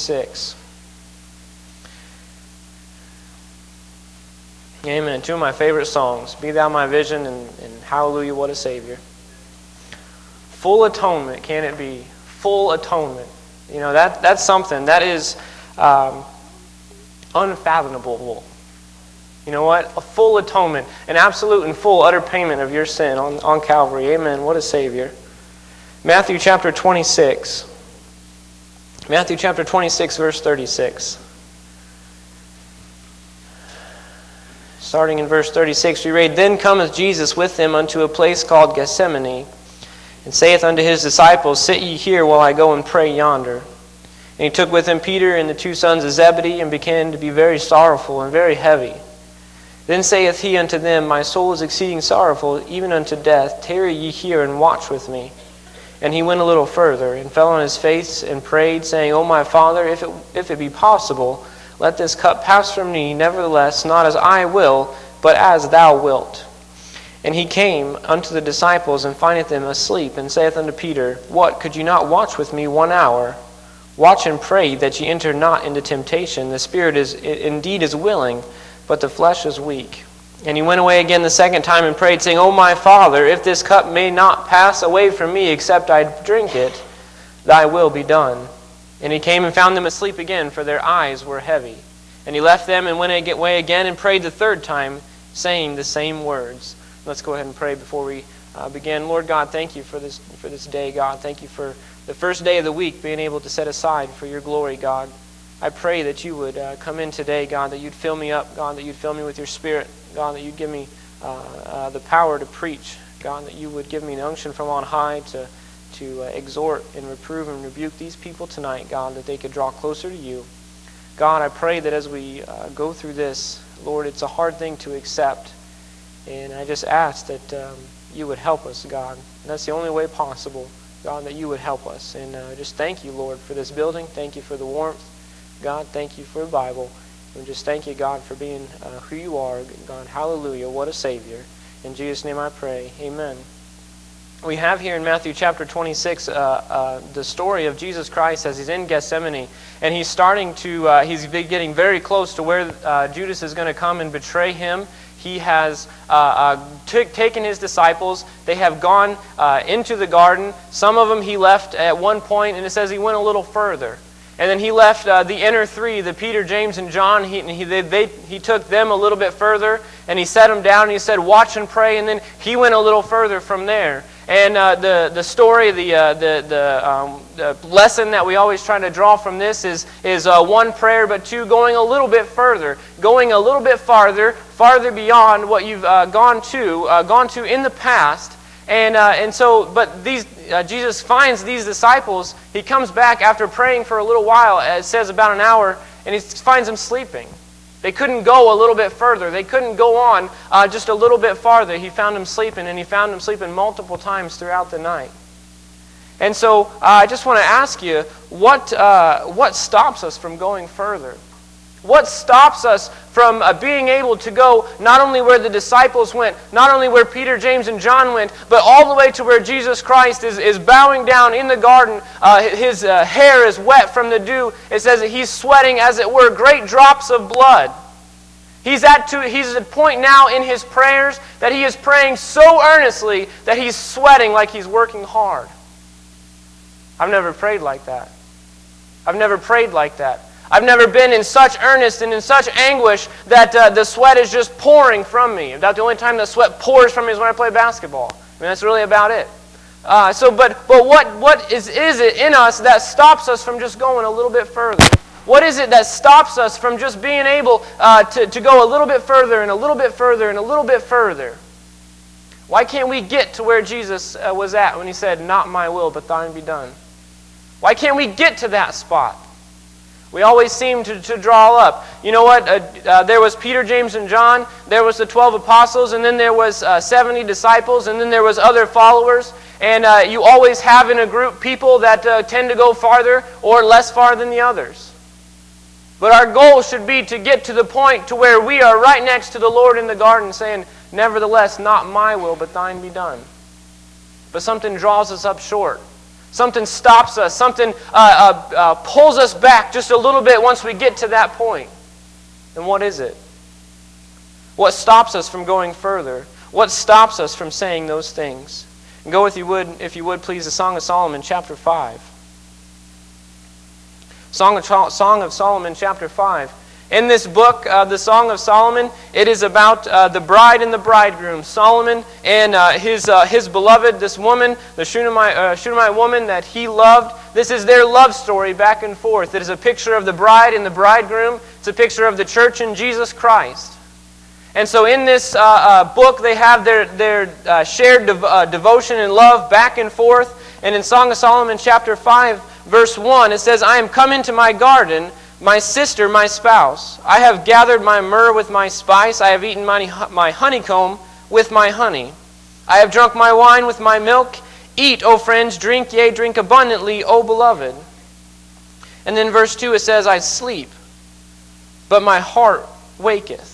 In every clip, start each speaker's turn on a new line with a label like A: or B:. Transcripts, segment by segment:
A: 26. Amen. Two of my favorite songs, Be Thou My Vision and Hallelujah, What a Savior. Full atonement, can it be? Full atonement. You know, that's something. That is unfathomable. You know what? A full atonement. An absolute and full, utter payment of your sin on Calvary. Amen. What a Savior. Matthew chapter 26. Matthew chapter 26, verse 36. Starting in verse 36, we read, Then cometh Jesus with them unto a place called Gethsemane, and saith unto his disciples, Sit ye here while I go and pray yonder. And he took with him Peter and the two sons of Zebedee, and began to be very sorrowful and very heavy. Then saith he unto them, My soul is exceeding sorrowful, even unto death. Tarry ye here and watch with me. And he went a little further, and fell on his face, and prayed, saying, O my Father, if it be possible, let this cup pass from me, nevertheless, not as I will, but as thou wilt. And he came unto the disciples, and findeth them asleep, and saith unto Peter, What, could ye not watch with me 1 hour? Watch and pray that ye enter not into temptation. The spirit indeed is willing, but the flesh is weak. And he went away again the second time, and prayed, saying, O my Father, if this cup may not pass away from me, except I drink it, thy will be done. And he came and found them asleep again, for their eyes were heavy. And he left them and went away again and prayed the third time, saying the same words. Let's go ahead and pray before we begin. Lord God, thank you for this day, God. Thank you for the first day of the week being able to set aside for your glory, God. I pray that you would come in today, God, that you'd fill me up, God, that you'd fill me with your Spirit, God, that you'd give me the power to preach, God, that you would give me an unction from on high to exhort and reprove and rebuke these people tonight, God, that they could draw closer to you. God, I pray that as we go through this, Lord, it's a hard thing to accept. And I just ask that you would help us, God. And that's the only way possible, God, that you would help us. And just thank you, Lord, for this building. Thank you for the warmth. God, thank you for the Bible. And just thank you, God, for being who you are. God, hallelujah, what a Savior. In Jesus' name I pray. Amen. We have here in Matthew chapter 26 the story of Jesus Christ as he's in Gethsemane, and he's he's getting very close to where Judas is going to come and betray him. He has taken his disciples. They have gone into the garden. Some of them he left at one point, and it says he went a little further. And then he left the inner three, the Peter, James, and John. He took them a little bit further, and he set them down, and he said, watch and pray. And then he went a little further from there. And the story, the lesson that we always try to draw from this is one, prayer, but two, going a little bit further, going a little bit farther beyond what you've gone to in the past. But Jesus finds these disciples. He comes back after praying for a little while. It says about an hour, and he finds them sleeping. They couldn't go a little bit further. They couldn't go on just a little bit farther. He found them sleeping, and he found them sleeping multiple times throughout the night. And so I just want to ask you, what stops us from going further? What stops us from being able to go not only where the disciples went, not only where Peter, James, and John went, but all the way to where Jesus Christ is bowing down in the garden. His hair is wet from the dew. It says that he's sweating, as it were, great drops of blood. He's at a point now in his prayers that he is praying so earnestly that he's sweating like he's working hard. I've never prayed like that. I've never prayed like that. I've never been in such earnest and in such anguish that the sweat is just pouring from me. About the only time the sweat pours from me is when I play basketball. I mean, that's really about it. But what is it in us that stops us from just going a little bit further? What is it that stops us from just being able to go a little bit further and a little bit further and a little bit further? Why can't we get to where Jesus was at when he said, not my will, but thine be done? Why can't we get to that spot? We always seem to draw up. You know what? There was Peter, James, and John. There was the 12 apostles, and then there was 70 disciples, and then there was other followers. And you always have in a group people that tend to go farther or less far than the others. But our goal should be to get to the point to where we are right next to the Lord in the garden saying, nevertheless, not my will, but thine be done. But something draws us up short. Something stops us. Something pulls us back just a little bit once we get to that point. And what is it? What stops us from going further? What stops us from saying those things? And go, if you would, please, the Song of Solomon, chapter 5. Song of Solomon, chapter 5. In this book, the Song of Solomon, it is about the bride and the bridegroom, Solomon and his beloved, this woman, the Shunammite woman that he loved. This is their love story back and forth. It is a picture of the bride and the bridegroom. It's a picture of the church and Jesus Christ. And so in this book, they have their shared devotion and love back and forth. And in Song of Solomon, chapter 5, verse 1, it says, I am come into my garden, my sister, my spouse. I have gathered my myrrh with my spice. I have eaten my honeycomb with my honey. I have drunk my wine with my milk. Eat, O friends, drink, yea, drink abundantly, O beloved. And then verse 2, it says, I sleep, but my heart waketh.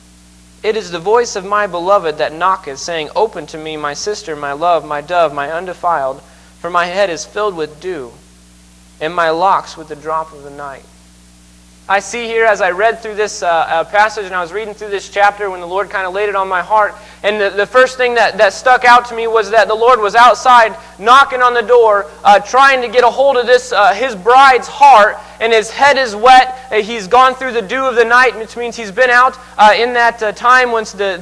A: It is the voice of my beloved that knocketh, saying, Open to me, my sister, my love, my dove, my undefiled, for my head is filled with dew, and my locks with the drop of the night. I see here as I read through this passage and I was reading through this chapter when the Lord kind of laid it on my heart, and the first thing that stuck out to me was that the Lord was outside knocking on the door, trying to get a hold of this his bride's heart, and his head is wet. He's gone through the dew of the night, which means he's been out in that time once the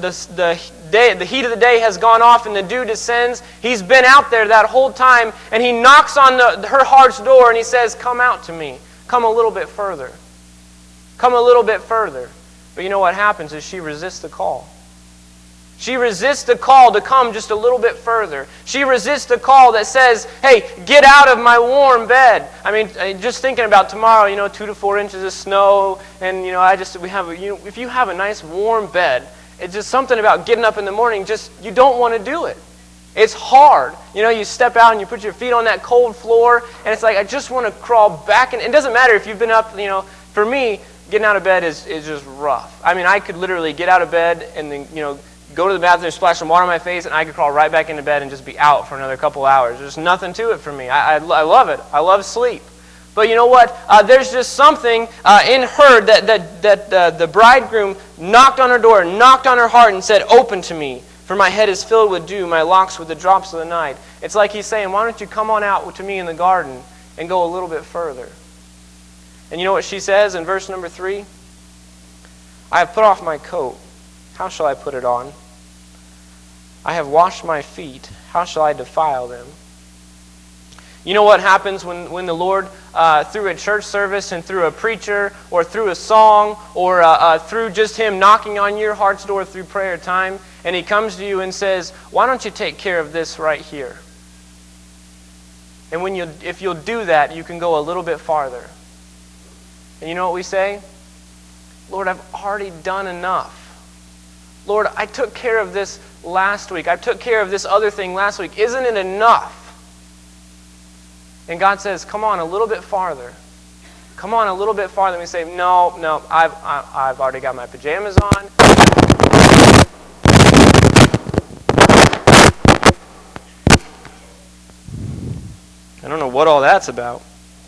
A: heat of the day has gone off and the dew descends. He's been out there that whole time, and he knocks on her heart's door and he says, Come out to me. Come a little bit further. Come a little bit further. But you know what happens is she resists the call. She resists the call to come just a little bit further. She resists the call that says, hey, get out of my warm bed. I mean, just thinking about tomorrow, 2 to 4 inches of snow, and if you have a nice warm bed, it's just something about getting up in the morning, you don't want to do it. It's hard. You step out and you put your feet on that cold floor, and it's like, I just want to crawl back. And it doesn't matter if you've been up, for me, getting out of bed is just rough. I mean, I could literally get out of bed and then, go to the bathroom, splash some water on my face, and I could crawl right back into bed and just be out for another couple hours. There's nothing to it for me. I love it. I love sleep. But you know what? There's just something in her that the bridegroom knocked on her door, knocked on her heart, and said, Open to me, for my head is filled with dew, my locks with the drops of the night. It's like he's saying, why don't you come on out to me in the garden and go a little bit further? And you know what she says in verse number 3? I have put off my coat. How shall I put it on? I have washed my feet. How shall I defile them? You know what happens when the Lord, through a church service and through a preacher or through a song or through just Him knocking on your heart's door through prayer time, and He comes to you and says, why don't you take care of this right here? And if you'll do that, you can go a little bit farther. And you know what we say? Lord, I've already done enough. Lord, I took care of this last week. I took care of this other thing last week. Isn't it enough? And God says, come on a little bit farther. Come on a little bit farther. And we say, no, I've already got my pajamas on. I don't know what all that's about.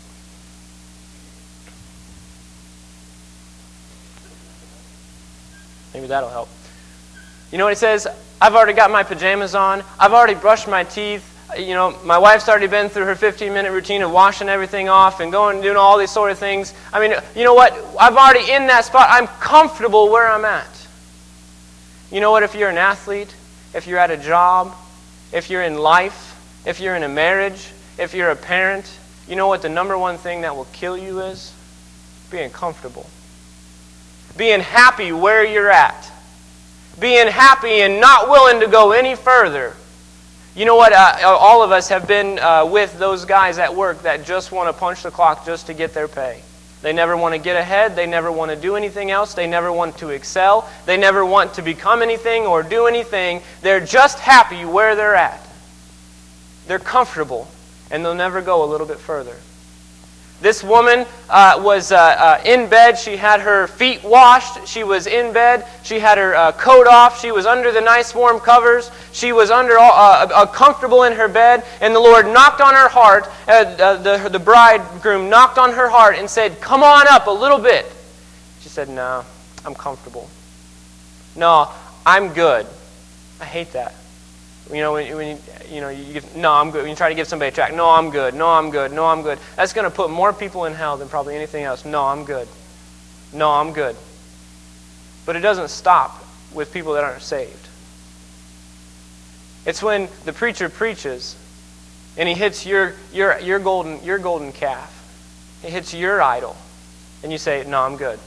A: Maybe that'll help. You know what He says? I've already got my pajamas on. I've already brushed my teeth. My wife's already been through her 15-minute routine of washing everything off and going and doing all these sort of things. I mean, you know what? I'm already in that spot. I'm comfortable where I'm at. You know what? If you're an athlete, if you're at a job, if you're in life, if you're in a marriage, if you're a parent, you know what the number one thing that will kill you is? Being comfortable. Being happy where you're at. Being happy and not willing to go any further. You know what? All of us have been with those guys at work that just want to punch the clock just to get their pay. They never want to get ahead. They never want to do anything else. They never want to excel. They never want to become anything or do anything. They're just happy where they're at. They're comfortable, and they'll never go a little bit further. This woman was in bed. She had her feet washed. She was in bed. She had her coat off. She was under the nice warm covers. She was comfortable in her bed. And the Lord knocked on her heart. The bridegroom knocked on her heart and said, "Come on up a little bit." She said, "No, I'm comfortable. No, I'm good." I hate that. No, I'm good. When you try to give somebody a tract, "No, I'm good. No, I'm good. No, I'm good." That's going to put more people in hell than probably anything else. "No, I'm good. No, I'm good." But it doesn't stop with people that aren't saved. It's when the preacher preaches and he hits your golden calf. He hits your idol. And you say, "No, I'm good."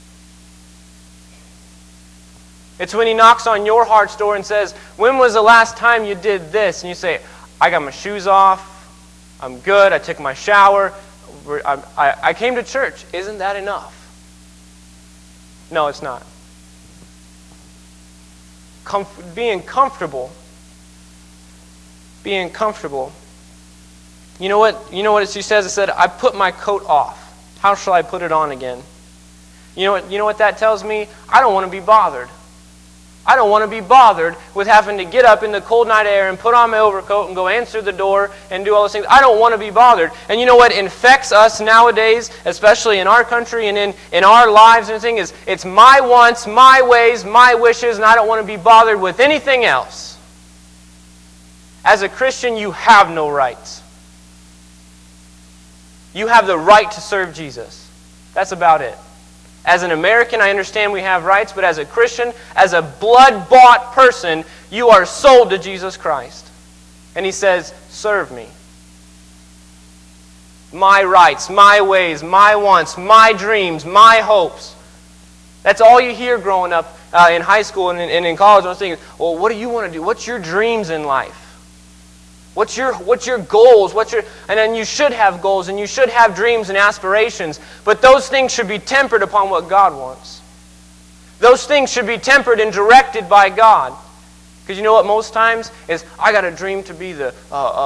A: It's when he knocks on your heart's door and says, "When was the last time you did this?" And you say, "I got my shoes off. I'm good. I took my shower. I came to church." Isn't that enough? No, it's not. Being comfortable. Being comfortable. You know what she says? It said, "I put my coat off. How shall I put it on again?" You know what that tells me? I don't want to be bothered. I don't want to be bothered with having to get up in the cold night air and put on my overcoat and go answer the door and do all those things. I don't want to be bothered. And you know what infects us nowadays, especially in our country and in our lives and things, is it's my wants, my ways, my wishes, and I don't want to be bothered with anything else. As a Christian, you have no rights. You have the right to serve Jesus. That's about it. As an American, I understand we have rights, but as a Christian, as a blood-bought person, you are sold to Jesus Christ. And he says, "Serve me." My rights, my ways, my wants, my dreams, my hopes. That's all you hear growing up in high school and in college. I was thinking, well, what do you want to do? What's your dreams in life? What's your goals? And then you should have goals and you should have dreams and aspirations, but those things should be tempered upon what God wants. Those things should be tempered and directed by God. Because you know what most times is, I got a dream to be the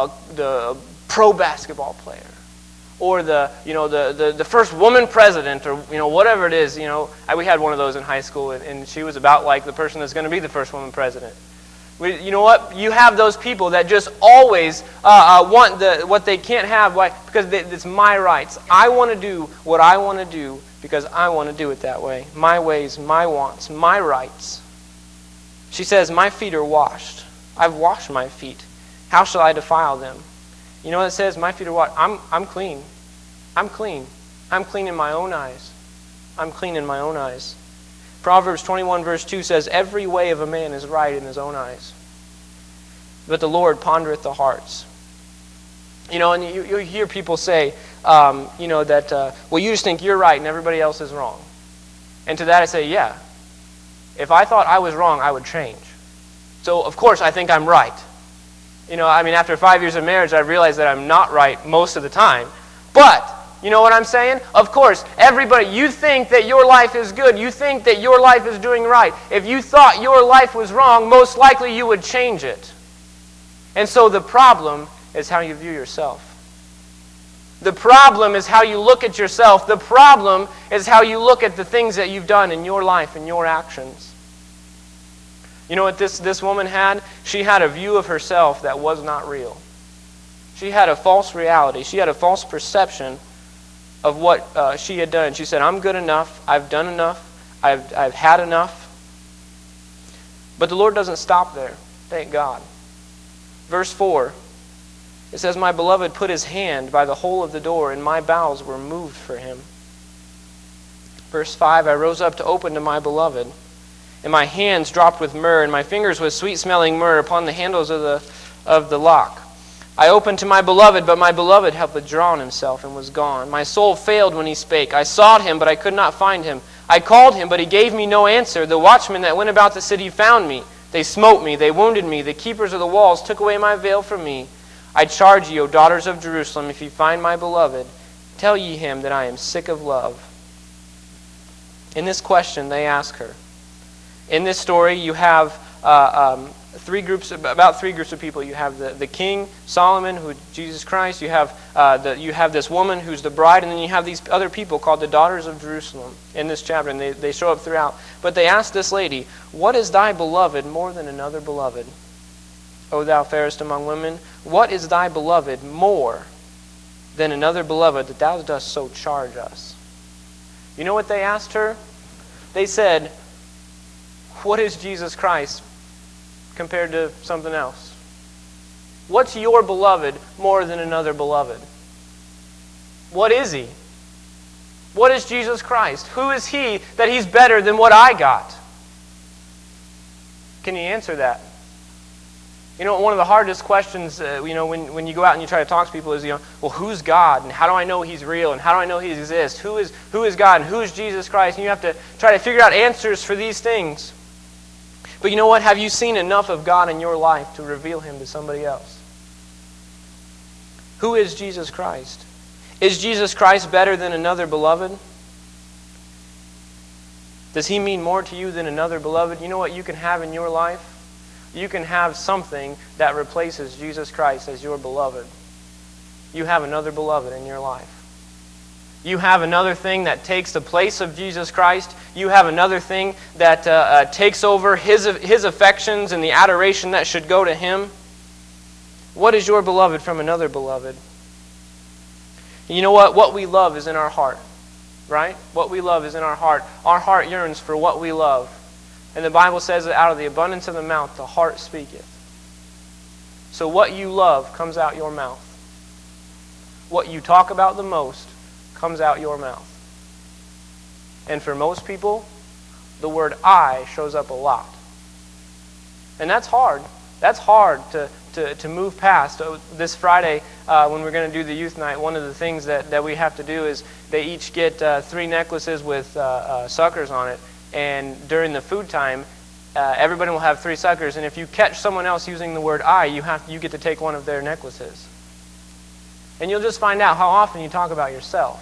A: pro basketball player, or the first woman president, or whatever it is. We had one of those in high school, and she was about like the person that's going to be the first woman president. You know what? You have those people that just always want what they can't have. Why? Because it's my rights. I want to do what I want to do because I want to do it that way. My ways, my wants, my rights. She says, "My feet are washed. I've washed my feet. How shall I defile them?" You know what it says? My feet are washed. I'm clean. I'm clean. I'm clean in my own eyes. I'm clean in my own eyes. Proverbs 21 verse 2 says, "Every way of a man is right in his own eyes, but the Lord pondereth the hearts." And you hear people say, that, well, you just think you're right and everybody else is wrong. And to that I say, yeah. If I thought I was wrong, I would change. So, of course, I think I'm right. After 5 years of marriage, I realized that I'm not right most of the time. But you know what I'm saying? Of course, everybody, you think that your life is good. You think that your life is doing right. If you thought your life was wrong, most likely you would change it. And so the problem is how you view yourself. The problem is how you look at yourself. The problem is how you look at the things that you've done in your life and your actions. You know what this woman had? She had a view of herself that was not real. She had a false reality. She had a false perception of what she had done. She said, "I'm good enough. I've done enough. I've had enough." But the Lord doesn't stop there. Thank God. Verse 4, it says, "My beloved put his hand by the hole of the door, and my bowels were moved for him." Verse 5, "I rose up to open to my beloved, and my hands dropped with myrrh, and my fingers with sweet-smelling myrrh upon the handles of the lock. I opened to my beloved, but my beloved had withdrawn himself and was gone. My soul failed when he spake. I sought him, but I could not find him. I called him, but he gave me no answer. The watchmen that went about the city found me. They smote me, they wounded me. The keepers of the walls took away my veil from me. I charge ye, O daughters of Jerusalem, if ye find my beloved, tell ye him that I am sick of love." In this question, they ask her. In this story, you have three groups of people. You have the king, Solomon, who Jesus Christ. You have this woman who's the bride, and then you have these other people called the daughters of Jerusalem in this chapter, and they show up throughout. But they ask this lady, "What is thy beloved more than another beloved? O thou fairest among women, what is thy beloved more than another beloved, that thou dost so charge us?" You know what they asked her? They said, "What is Jesus Christ compared to something else? What's your beloved more than another beloved? What is he? What is Jesus Christ? Who is he that he's better than what I got?" Can you answer that? You know, one of the hardest questions, when you go out and you try to talk to people is, well, who's God? And how do I know he's real? And how do I know he exists? Who is God? And who is Jesus Christ? And you have to try to figure out answers for these things. But you know what? Have you seen enough of God in your life to reveal him to somebody else? Who is Jesus Christ? Is Jesus Christ better than another beloved? Does he mean more to you than another beloved? You know what you can have in your life? You can have something that replaces Jesus Christ as your beloved. You have another beloved in your life. You have another thing that takes the place of Jesus Christ. You have another thing that takes over his affections and the adoration that should go to him. What is your beloved from another beloved? You know what? What we love is in our heart, right? What we love is in our heart. Our heart yearns for what we love. And the Bible says that out of the abundance of the mouth, the heart speaketh. So what you love comes out your mouth. What you talk about the most comes out your mouth. And for most people, the word "I" shows up a lot. And that's hard. That's hard to move past. This Friday, when we're going to do the youth night, one of the things that we have to do is they each get 3 necklaces with suckers on it. And during the food time, everybody will have 3 suckers. And if you catch someone else using the word "I," you get to take one of their necklaces. And you'll just find out how often you talk about yourself.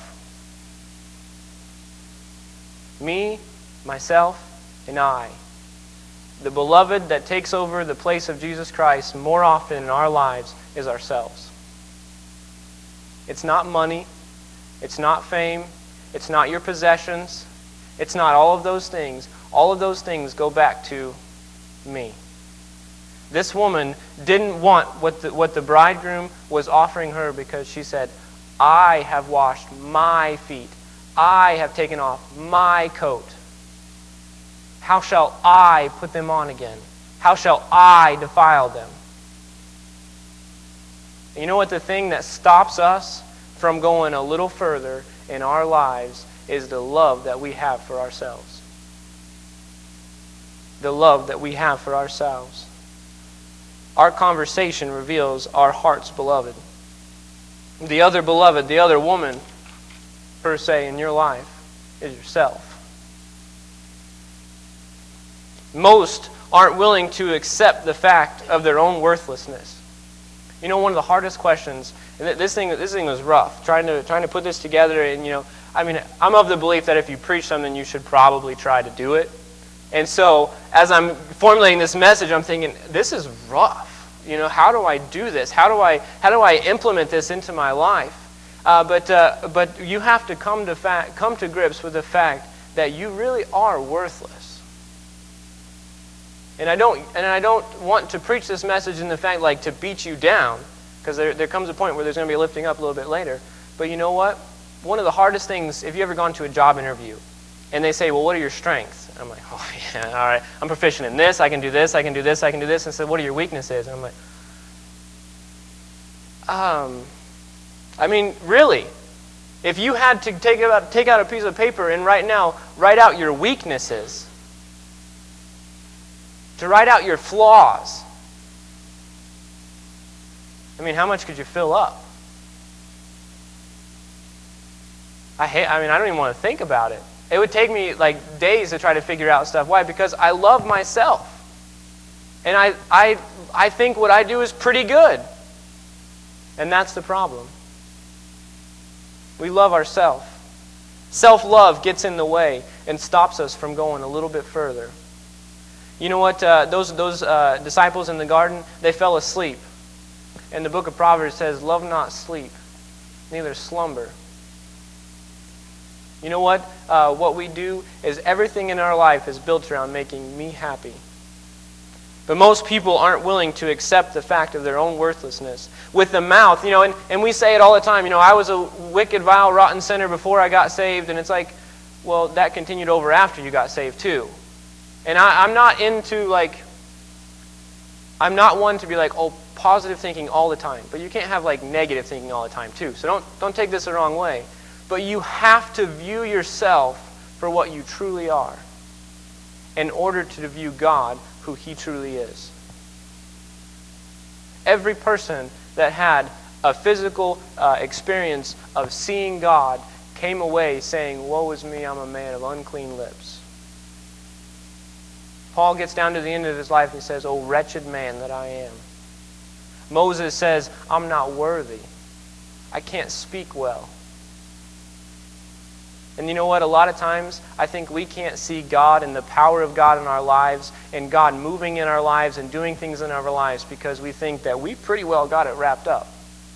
A: Me, myself, and I. The beloved that takes over the place of Jesus Christ more often in our lives is ourselves. It's not money. It's not fame. It's not your possessions. It's not all of those things. All of those things go back to me. This woman didn't want what the bridegroom was offering her because she said, "I have washed my feet. I have taken off my coat. How shall I put them on again? How shall I defile them?" And you know what? The thing that stops us from going a little further in our lives is the love that we have for ourselves. The love that we have for ourselves. Our conversation reveals our heart's beloved. The other beloved, the other woman, per se, in your life is yourself. Most aren't willing to accept the fact of their own worthlessness. You know, one of the hardest questions, and this thing was rough, trying to put this together, and I'm of the belief that if you preach something, you should probably try to do it. And so, as I'm formulating this message, I'm thinking, this is rough. How do I do this? How do I implement this into my life? But you have to come to grips with the fact that you really are worthless. And I don't want to preach this message in the fact like to beat you down, because there comes a point where there's going to be a lifting up a little bit later. But you know what? One of the hardest things, if you ever gone to a job interview, and they say, "Well, what are your strengths?" And I'm like, "Oh yeah, all right, I'm proficient in this. I can do this. I can do this. I can do this." And said, "What are your weaknesses?" And I'm like, really, if you had to take out a piece of paper and right now write out your weaknesses, to write out your flaws, how much could you fill up? I don't even want to think about it. It would take me like days to try to figure out stuff. Why? Because I love myself. And I think what I do is pretty good. And that's the problem. We love ourselves. Self-love gets in the way and stops us from going a little bit further. You know what? Those disciples in the garden, they fell asleep. And the book of Proverbs says, love not sleep, neither slumber. You know what? What we do is everything in our life is built around making me happy. But most people aren't willing to accept the fact of their own worthlessness. With the mouth, and we say it all the time, I was a wicked, vile, rotten sinner before I got saved, and it's like, well, that continued over after you got saved too. And I'm not I'm not one to be like, oh, positive thinking all the time. But you can't have negative thinking all the time too. So don't take this the wrong way. But you have to view yourself for what you truly are in order to view God who He truly is. Every person that had a physical experience of seeing God came away saying, woe is me, I'm a man of unclean lips. Paul gets down to the end of his life and he says, oh, wretched man that I am. Moses says, I'm not worthy. I can't speak well. And you know what? A lot of times, I think we can't see God and the power of God in our lives and God moving in our lives and doing things in our lives because we think that we pretty well got it wrapped up.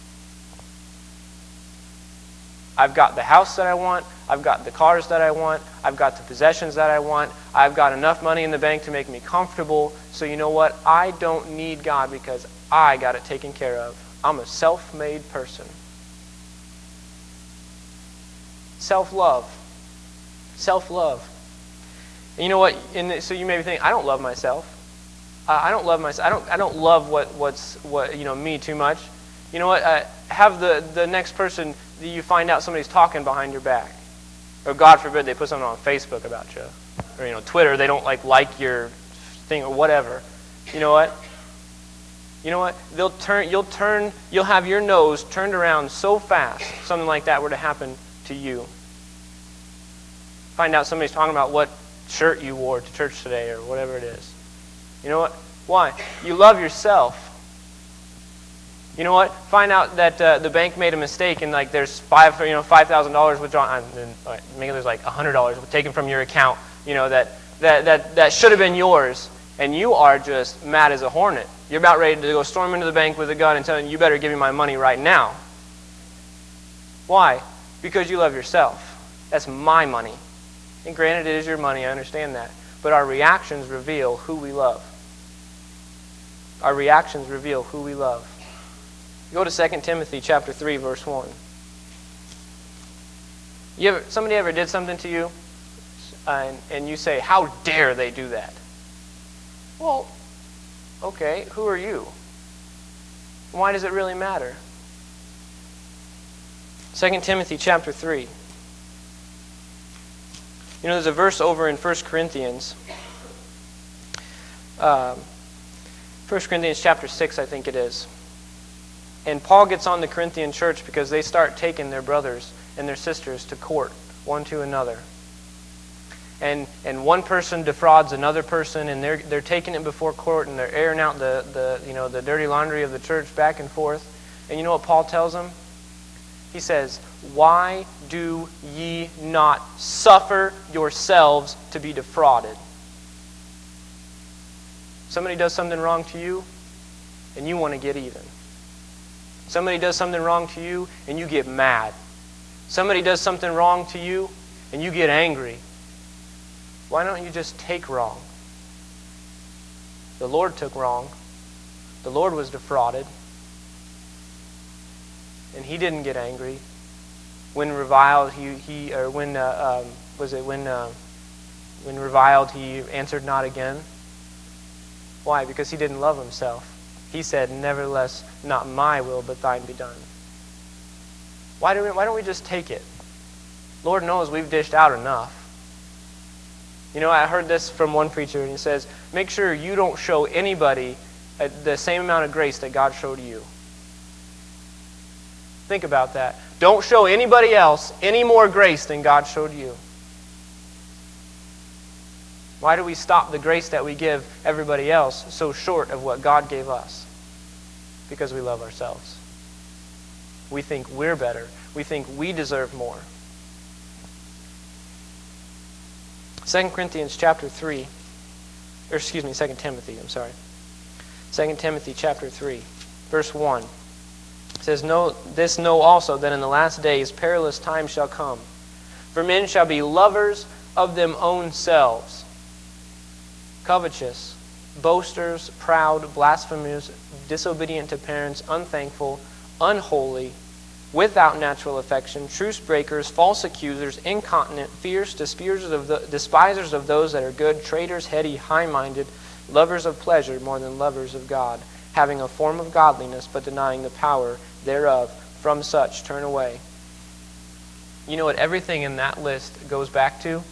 A: I've got the house that I want. I've got the cars that I want. I've got the possessions that I want. I've got enough money in the bank to make me comfortable. So you know what? I don't need God because I got it taken care of. I'm a self-made person. Self-love. Self-love. And you know what? So you may be thinking, I don't love myself. I don't love myself. I don't love what me too much. You know what? Have the next person that you find out somebody's talking behind your back, or God forbid they put something on Facebook about you, or Twitter. They don't like your thing or whatever. You know what? You know what? You'll have your nose turned around so fast, something like that were to happen to you. Find out somebody's talking about what shirt you wore to church today or whatever it is. You know what? Why? You love yourself. You know what? Find out that the bank made a mistake and there's $5,000 withdrawn, and maybe there's $100 taken from your account. That should have been yours, and you are just mad as a hornet. You're about ready to go storm into the bank with a gun and tell them, you better give me my money right now. Why? Because you love yourself. That's my money. And granted, it is your money, I understand that. But our reactions reveal who we love. Our reactions reveal who we love. Go to 2 Timothy chapter 3, verse 1. Somebody ever did something to you, and you say, how dare they do that? Well, okay, who are you? Why does it really matter? 2 Timothy chapter 3. There's a verse over in 1 Corinthians. 1 Corinthians chapter 6, I think it is. And Paul gets on the Corinthian church because they start taking their brothers and their sisters to court, one to another. And one person defrauds another person, and they're taking it before court, and they're airing out the dirty laundry of the church back and forth. And you know what Paul tells them? He says, why do ye not suffer yourselves to be defrauded? Somebody does something wrong to you, and you want to get even. Somebody does something wrong to you, and you get mad. Somebody does something wrong to you, and you get angry. Why don't you just take wrong? The Lord took wrong. The Lord was defrauded. And He didn't get angry. When reviled, when reviled, He answered not again. Why? Because He didn't love Himself. He said, nevertheless, not my will, but thine be done. Why don't we just take it? Lord knows we've dished out enough. I heard this from one preacher, and he says, make sure you don't show anybody the same amount of grace that God showed you. Think about that. Don't show anybody else any more grace than God showed you. Why do we stop the grace that we give everybody else so short of what God gave us? Because we love ourselves. We think we're better. We think we deserve more. 2 Corinthians chapter 3. or excuse me, 2 Timothy, I'm sorry. 2 Timothy chapter 3, verse 1. It says, know also that in the last days perilous times shall come. For men shall be lovers of them own selves, covetous, boasters, proud, blasphemers, disobedient to parents, unthankful, unholy, without natural affection, truce breakers, false accusers, incontinent, fierce, despisers of those that are good, traitors, heady, high-minded, lovers of pleasure more than lovers of God, having a form of godliness but denying the power thereof. From such turn away. You know what everything in that list goes back to?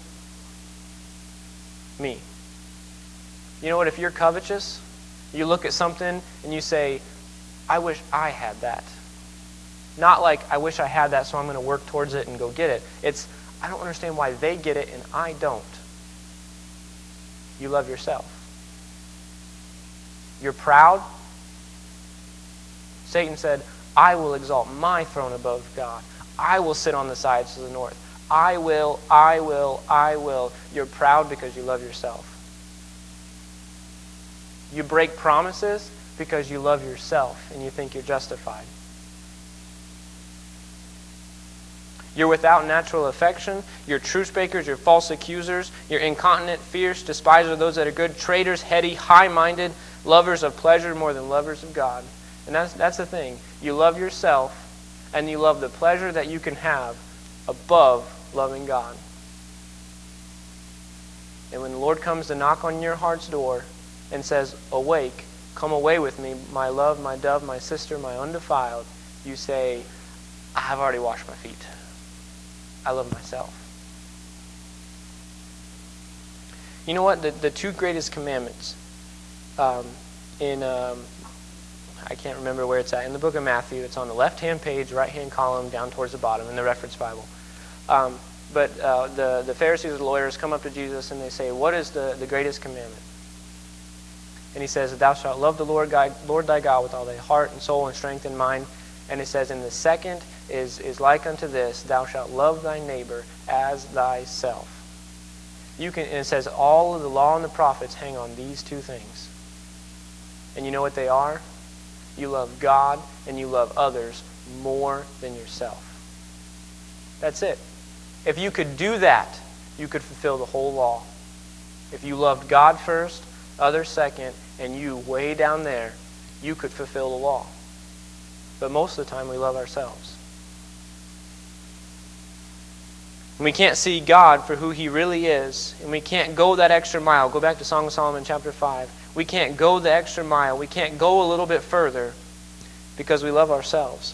A: Me. You know what, if you're covetous, you look at something and you say, I wish I had that. Not like, I wish I had that so I'm going to work towards it and go get it. It's, I don't understand why they get it and I don't. You love yourself. You're proud. Satan said, I will exalt my throne above God. I will sit on the sides of the north. I will. You're proud because you love yourself. You break promises because you love yourself and you think you're justified. You're without natural affection. You're truce breakers. You're false accusers. You're incontinent, fierce, despisers of those that are good, traitors, heady, high-minded, lovers of pleasure more than lovers of God. And that's the thing. You love yourself and you love the pleasure that you can have above loving God. And when the Lord comes to knock on your heart's door and says, awake, come away with me, my love, my dove, my sister, my undefiled, you say, I've already washed my feet. I love myself. You know what? The two greatest commandments I can't remember where it's at. In the book of Matthew, it's on the left-hand page, right-hand column, down towards the bottom in the reference Bible. But the Pharisees and the lawyers come up to Jesus and they say, what is the greatest commandment? And he says, thou shalt love the Lord thy God with all thy heart and soul and strength and mind. And it says, and the second is like unto this, thou shalt love thy neighbor as thyself. And it says, all of the law and the prophets hang on these two things. And you know what they are? You love God and you love others more than yourself. That's it. If you could do that, you could fulfill the whole law. If you loved God first, others second, and you way down there, you could fulfill the law. But most of the time we love ourselves. And we can't see God for who He really is, and we can't go that extra mile. Go back to Song of Solomon chapter 5. We can't go the extra mile. We can't go a little bit further because we love ourselves.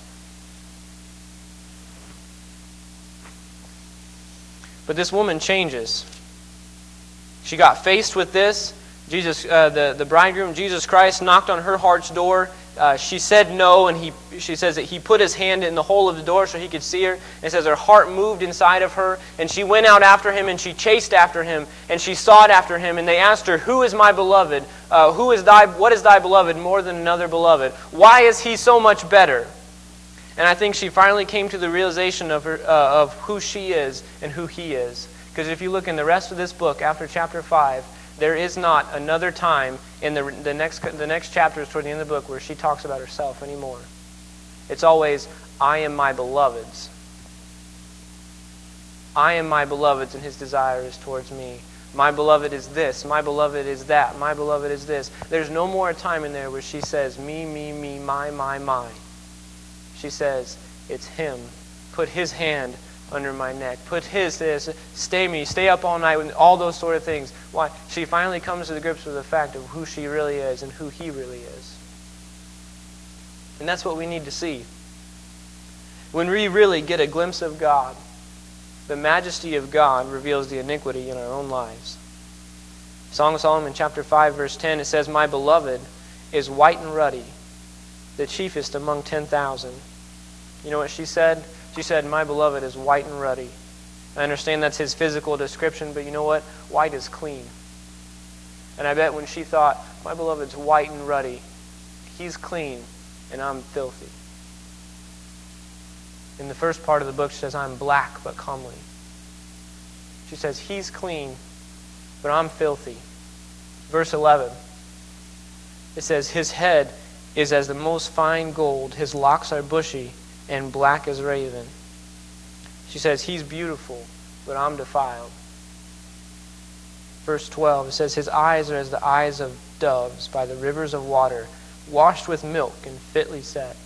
A: But this woman changes. She got faced with this. The bridegroom, Jesus Christ, knocked on her heart's door. She said no, and she says that he put his hand in the hole of the door so he could see her. And it says her heart moved inside of her, and she went out after him, and she chased after him, and she sought after him. And they asked her, who is my beloved? What is thy beloved more than another beloved? Why is he so much better? And I think she finally came to the realization of who she is and who he is. Because if you look in the rest of this book, after chapter 5, there is not another time in the next chapters toward the end of the book where she talks about herself anymore. It's always, I am my beloved's. I am my beloved's and his desire is towards me. My beloved is this. My beloved is that. My beloved is this. There's no more a time in there where she says, me, my. She says, it's him. Put his hand under my neck. Put his this. Stay up all night, with all those sort of things. Why? She finally comes to the grips with the fact of who she really is and who he really is. And that's what we need to see. When we really get a glimpse of God, the majesty of God reveals the iniquity in our own lives. Song of Solomon chapter 5 verse 10, it says, my beloved is white and ruddy, the chiefest among 10,000. You know what she said? She said, my beloved is white and ruddy. I understand that's his physical description, but you know what? White is clean. And I bet when she thought, my beloved's white and ruddy, he's clean and I'm filthy. In the first part of the book, she says, I'm black but comely. She says, he's clean, but I'm filthy. Verse 11. It says, his head is as the most fine gold. His locks are bushy and black as raven. She says, he's beautiful, but I'm defiled. Verse 12, it says, his eyes are as the eyes of doves by the rivers of water, washed with milk and fitly set.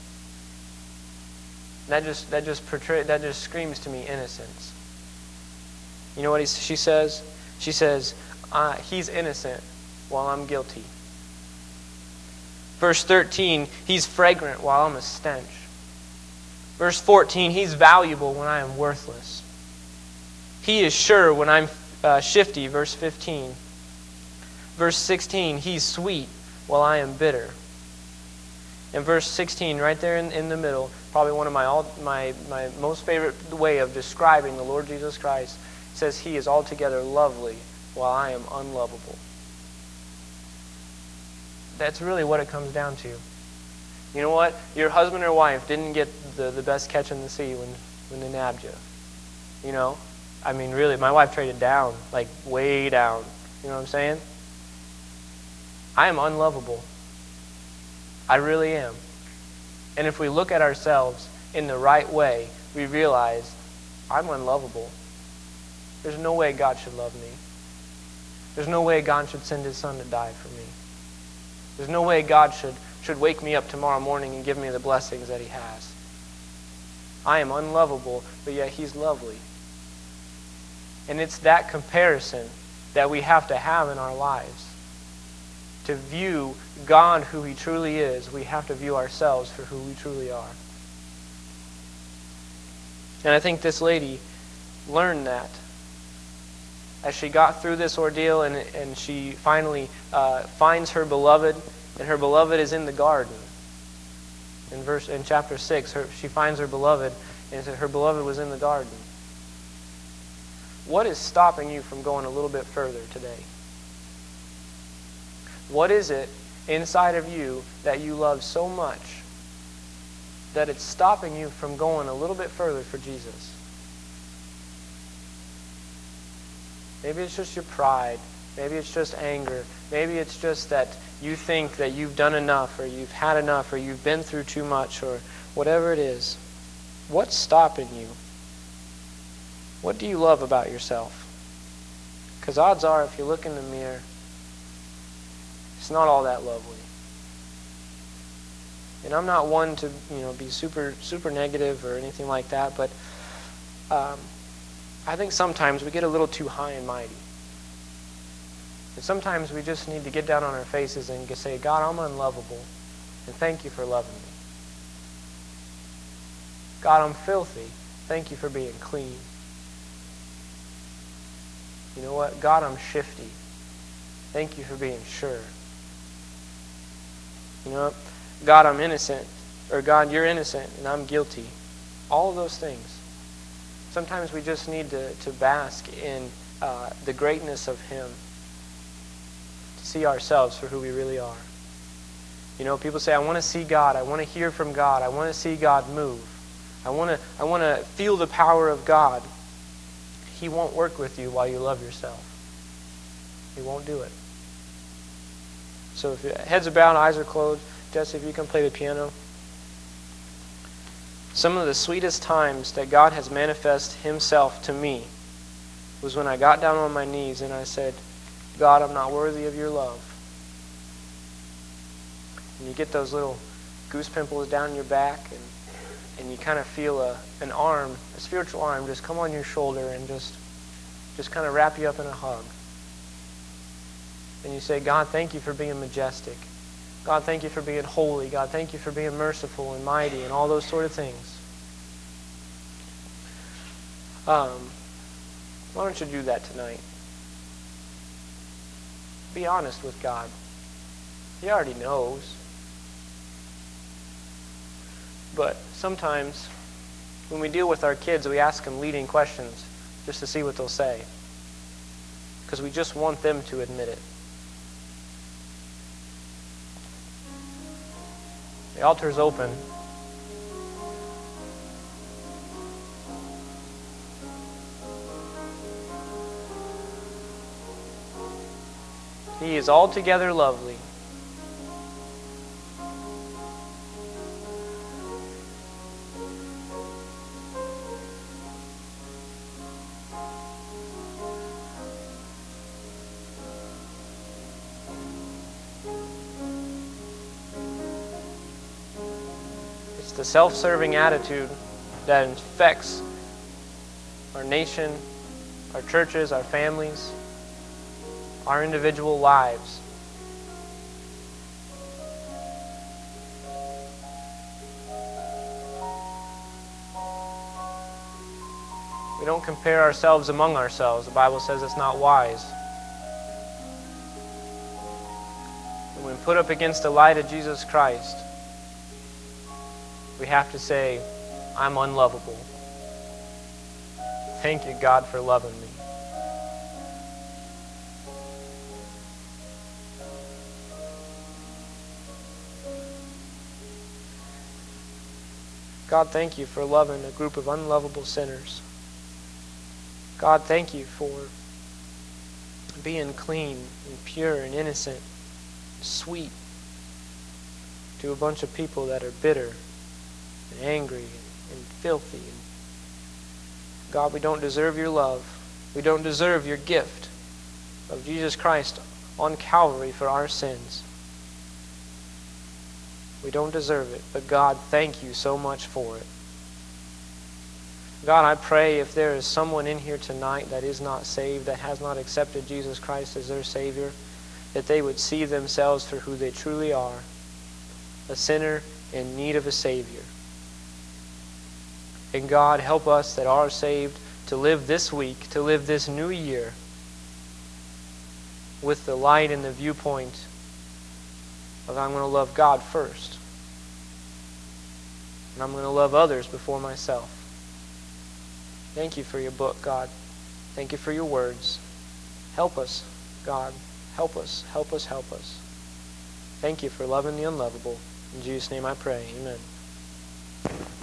A: That just screams to me innocence. You know what she says? She says, he's innocent while I'm guilty. Verse 13, he's fragrant while I'm a stench. Verse 14, he's valuable when I am worthless. He is sure when I'm shifty. Verse 15. Verse 16, he's sweet while I am bitter. And verse 16, right there in the middle, probably one of my most favorite way of describing the Lord Jesus Christ, says he is altogether lovely while I am unlovable. That's really what it comes down to. You know what? Your husband or wife didn't get the best catch in the sea when they nabbed you. You know? I mean, really, my wife traded down, like way down. You know what I'm saying? I am unlovable. I really am. And if we look at ourselves in the right way, we realize I'm unlovable. There's no way God should love me. There's no way God should send his son to die for me. There's no way God should wake me up tomorrow morning and give me the blessings that he has. I am unlovable, but yet he's lovely. And it's that comparison that we have to have in our lives. To view God who he truly is, we have to view ourselves for who we truly are. And I think this lady learned that as she got through this ordeal, and she finally finds her beloved, and her beloved is in the garden. In chapter 6, she finds her beloved, and her beloved was in the garden. What is stopping you from going a little bit further today? What is it inside of you that you love so much that it's stopping you from going a little bit further for Jesus? Maybe it's just your pride. Maybe it's just anger. Maybe it's just that you think that you've done enough, or you've had enough, or you've been through too much, or whatever it is. What's stopping you? What do you love about yourself? Because odds are, if you look in the mirror, it's not all that lovely. And I'm not one to, be super negative or anything like that, but I think sometimes we get a little too high and mighty. And sometimes we just need to get down on our faces and say, God, I'm unlovable, and thank you for loving me. God, I'm filthy. Thank you for being clean. You know what? God, I'm shifty. Thank you for being sure. You know what? God, I'm innocent. Or God, you're innocent and I'm guilty. All of those things. Sometimes we just need to bask in the greatness of him. To see ourselves for who we really are. You know, people say, I want to see God. I want to hear from God. I want to see God move. I want to feel the power of God. He won't work with you while you love yourself. He won't do it. So if your heads are bowed, eyes are closed, Jesse, if you can play the piano. Some of the sweetest times that God has manifested himself to me was when I got down on my knees and I said, God, I'm not worthy of your love. And you get those little goose pimples down your back, and you kind of feel an arm, a spiritual arm, just come on your shoulder and just kind of wrap you up in a hug. And you say, God, thank you for being majestic. God, thank you for being holy. God, thank you for being merciful and mighty and all those sort of things. Why don't you do that tonight? Be honest with God. He already knows. But sometimes when we deal with our kids, we ask them leading questions just to see what they'll say. Because we just want them to admit it. The altar is open. He is altogether lovely. It's the self-serving attitude that infects our nation, our churches, our families, our individual lives. We don't compare ourselves among ourselves. The Bible says it's not wise. And when put up against the light of Jesus Christ, we have to say, I'm unlovable. Thank you, God, for loving me. God, thank you for loving a group of unlovable sinners. God, thank you for being clean and pure and innocent and sweet to a bunch of people that are bitter and angry and filthy. God, we don't deserve your love. We don't deserve your gift of Jesus Christ on Calvary for our sins. We don't deserve it, but God, thank you so much for it. God, I pray if there is someone in here tonight that is not saved, that has not accepted Jesus Christ as their Savior, that they would see themselves for who they truly are, a sinner in need of a Savior. And God, help us that are saved to live this week, to live this new year with the light and the viewpoint of I'm going to love God first. And I'm going to love others before myself. Thank you for your book, God. Thank you for your words. Help us, God. Help us, help us, help us. Thank you for loving the unlovable. In Jesus' name I pray. Amen.